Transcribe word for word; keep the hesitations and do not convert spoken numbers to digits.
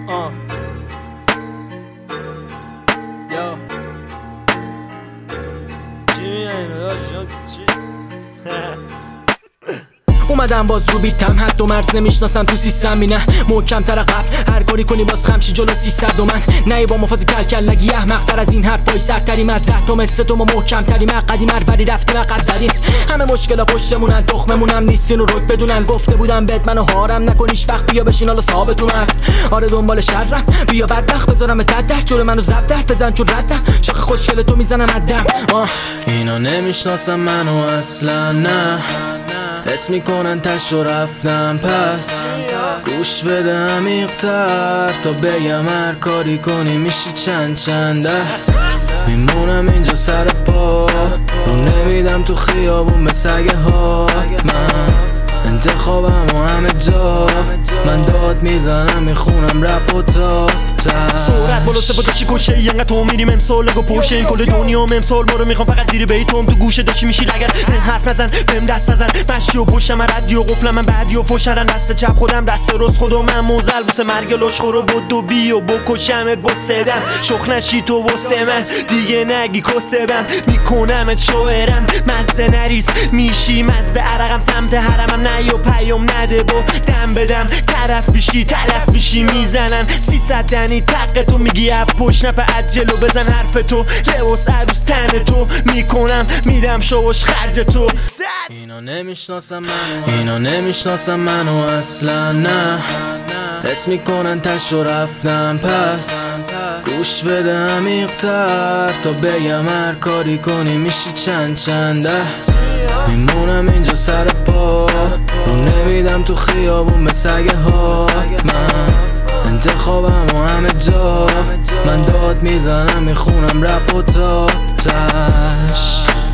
آه یا چی اینو داشتم چی اومدم باز رو بیتم حد و مرز نمیشناسم تو سیستم می نه محکم تر قبل هر کاری کنی باز خمشی جلو سیصد و من نه با مفاز کل کل نگی احمق تر از این حرفای سرتریم از ده تا مثل تو ما محکم تریم قدیم ولی رفتیم عقب زدیم همه مشکل پشتمونن تخممونم نیستین و رد بدونن گفته بودم بهت منو هارم نکنیش وقت بیا بشین حالا ثابتونم آره دنبال شرم بیا بدبخت بذارم دد در جلو منو زب در بزن چون ردم شاخ خوشگل تو میزنم عدم اینا نمیشناسم منو اصلا نه حس میکنن تش و رفتم پس گوش بده عمیق‌تر تا بگم هر کاری کنی میشه چند چنده میمونم اینجا سر پا رو نمیدم تو خیابون به سگه ها من انتخابم و همه جا من داد میزنم میخونم رپ و تا سرعت بالا سه داشتی کشه اینقدر تو میریم امسال لگو پوشه این کل دنیا امسال ما رو میخوام فقط زیر بیتم تو گوشه داشتی میشی لگر حرف نزن بهم دست نزن مشی و پشتم من ردی و قفلم من بعدی و فشرن دست چپ خودم دست راست خودم من موزل بوسه مرگ لشخور و بود و بی و بکشمت با سدم شخ نشی تو واسه من دیگه نگی کسبم میکنمت شوهرم مزه نریس میشی مزه عرقم سمت حرمم نه و پیام نده با دم بدم طرف میشی تلف میشی میزنن سیصد دنی تق تو میگی اب پشت نپه عجلو بزن حرف تو لباس عروس تن تو میکنم میدم شوش خرج تو اینا نمیشناسم منو اینا نمیشناسم منو اصلا نه حس میکنن تش و رفتم پس گوش بده عمیق‌تر تا بگم هر کاری کنی میشه چند چنده میمونم اینجا سر پا رو نمیدم تو خیابون به سگه ها من انتخابم و همه جا من داد میزنم میخونم رپ و تا تش